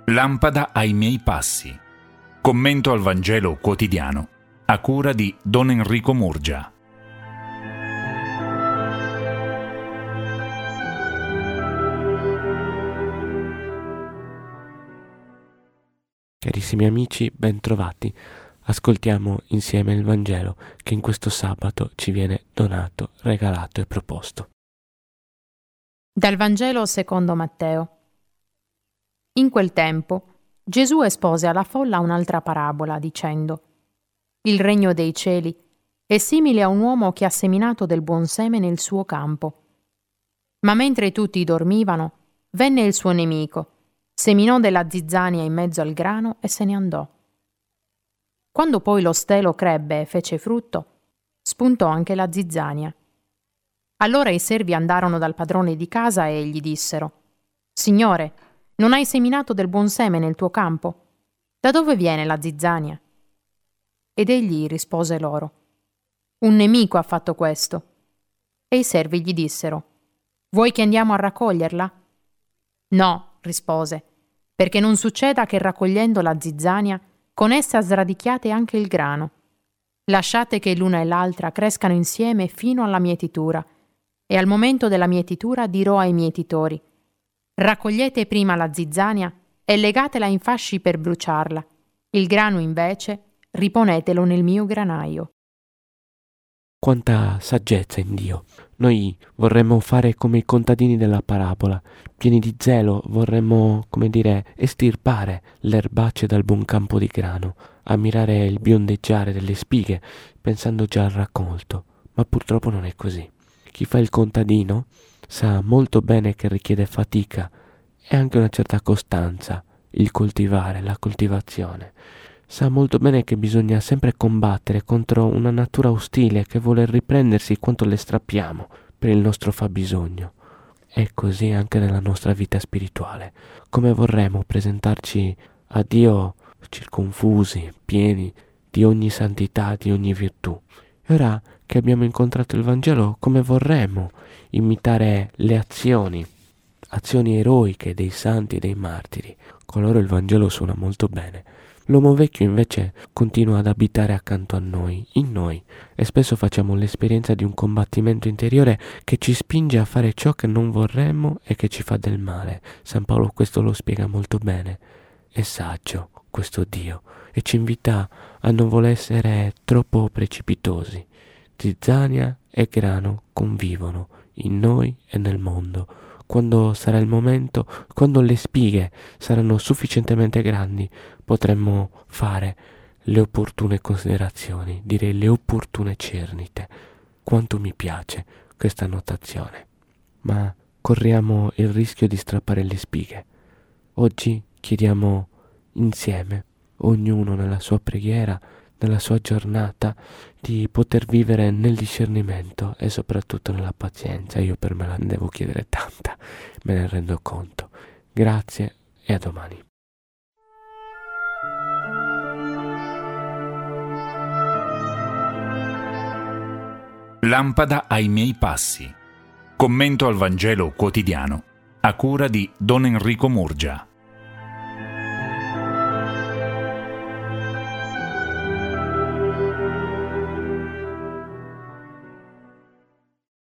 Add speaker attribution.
Speaker 1: Lampada ai miei passi. Commento al Vangelo quotidiano a cura di Don Enrico Murgia.
Speaker 2: Carissimi amici, ben trovati. Ascoltiamo insieme il Vangelo che in questo sabato ci viene donato, regalato e proposto.
Speaker 3: Dal Vangelo secondo Matteo. In quel tempo Gesù espose alla folla un'altra parabola, dicendo: Il regno dei cieli è simile a un uomo che ha seminato del buon seme nel suo campo. Ma mentre tutti dormivano, venne il suo nemico, seminò della zizzania in mezzo al grano e se ne andò. Quando poi lo stelo crebbe e fece frutto, spuntò anche la zizzania. Allora i servi andarono dal padrone di casa e gli dissero: Signore, non hai seminato del buon seme nel tuo campo? Da dove viene la zizzania? Ed egli rispose loro: Un nemico ha fatto questo. E i servi gli dissero: Vuoi che andiamo a raccoglierla? No, rispose, perché non succeda che raccogliendo la zizzania, con essa sradichiate anche il grano. Lasciate che l'una e l'altra crescano insieme fino alla mietitura, e al momento della mietitura dirò ai mietitori: Raccogliete prima la zizzania e legatela in fasci per bruciarla. Il grano invece riponetelo nel mio granaio.
Speaker 2: Quanta saggezza in Dio! Noi vorremmo fare come i contadini della parabola, pieni di zelo, vorremmo, estirpare le erbacce dal buon campo di grano, ammirare il biondeggiare delle spighe, pensando già al raccolto. Ma purtroppo non è così. Chi fa il contadino sa molto bene che richiede fatica e anche una certa costanza, il coltivare, la coltivazione. Sa molto bene che bisogna sempre combattere contro una natura ostile che vuole riprendersi quanto le strappiamo per il nostro fabbisogno. È così anche nella nostra vita spirituale. Come vorremmo presentarci a Dio circonfusi, pieni di ogni santità, di ogni virtù. E ora che abbiamo incontrato il Vangelo, come vorremmo imitare le azioni eroiche dei santi e dei martiri. Con loro il Vangelo suona molto bene. L'uomo vecchio invece continua ad abitare accanto a noi, in noi, e spesso facciamo l'esperienza di un combattimento interiore che ci spinge a fare ciò che non vorremmo e che ci fa del male. San Paolo questo lo spiega molto bene. È saggio questo Dio e ci invita a non voler essere troppo precipitosi. Zizzania e grano convivono in noi e nel mondo. Quando sarà il momento, quando le spighe saranno sufficientemente grandi, potremmo fare le opportune considerazioni, direi le opportune cernite. Quanto mi piace questa notazione. Ma corriamo il rischio di strappare le spighe. Oggi chiediamo insieme, ognuno nella sua preghiera, nella sua giornata, di poter vivere nel discernimento e soprattutto nella pazienza. Io per me la devo chiedere tanta, me ne rendo conto. Grazie e a domani.
Speaker 1: Lampada ai miei passi. Commento al Vangelo quotidiano a cura di Don Enrico Murgia.